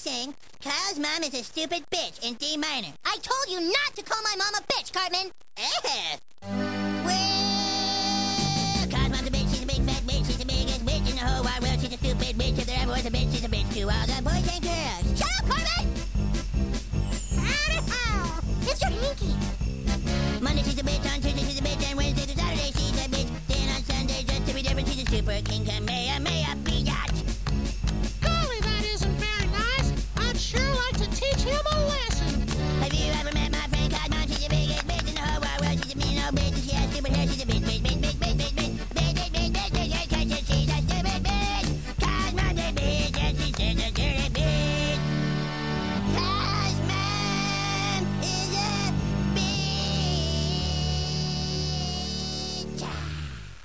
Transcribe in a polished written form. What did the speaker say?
sing Kyle's mom is a stupid bitch in D minor. I told you not to call my mom a bitch, Cartman. Well, Kyle's mom's a bitch. She's a big fat bitch. She's the biggest bitch in the whole wide world. She's a stupid bitch. If there ever was a bitch, she's a bitch to all the boys and girls. Shut up, Cartman! Mr. Hinky. Monday she's a bitch, on Tuesday she's a bitch, and Wednesday to Saturday she's a bitch. Then on Sunday, just to be different, she's a super king. Kamehameha.